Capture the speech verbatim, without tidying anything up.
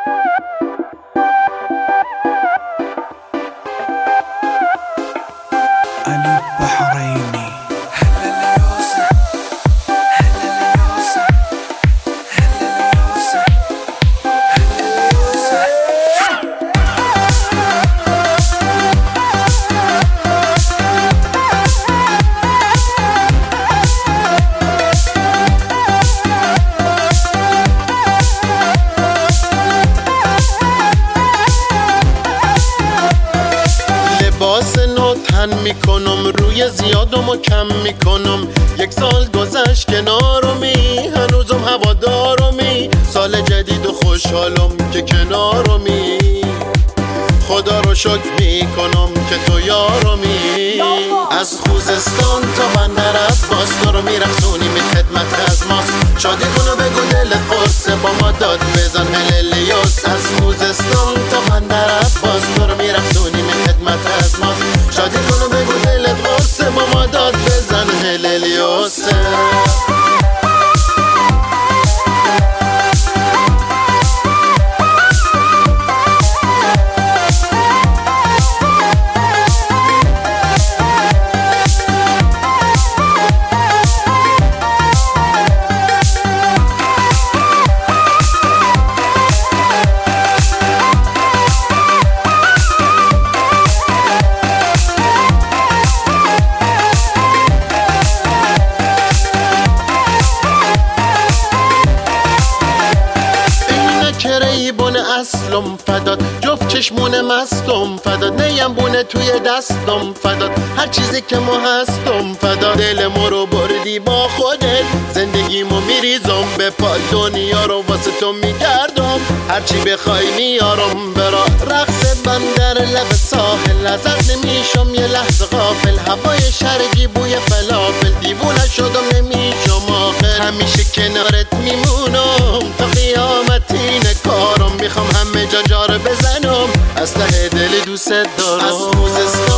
علی بحرینی. لباس نو تن میکنم، روی زیادم و کم میکنم. یک سال گذشت کنارمی، هنوزم هوادارمی. سال جدید و خوشحالم که کنارمی. خدا رو شکر میکنم که تو یارمی. از خوزستان تا بندر عباس تو رو میرقصونیم، این خدمت از ماست. شادی کنو بگو دلت قرصه، با ما داد بزن هللیوس. از خوزستان تا بندر عباس تو رو میرقصونیم، این خدمت از ماست. شادی کنو بگو دلت قرصه، با ما داد بزن هللیوس. بونه اصلم فداد، جفت چشمونه مستم فداد. نیم بونه توی دستم فداد، هر چیزی که ما هستم فداد. دل ما رو بردی با خودت، زندگیمو میریزم به پا. دنیا رو واسه تو میگردم، هرچی بخوای میارم برا. رقص بندر لب ساحل، ازت نمیشم یه لحظه غافل. هوای شرقی بوی فلافل، دیوونه شدم نمیشم آخر. همیشه کنارت میمونم تا قیامت، اینه کارم. میخوام همه جا جاره بزنم، از ته دل دوست دارم. از خوزستان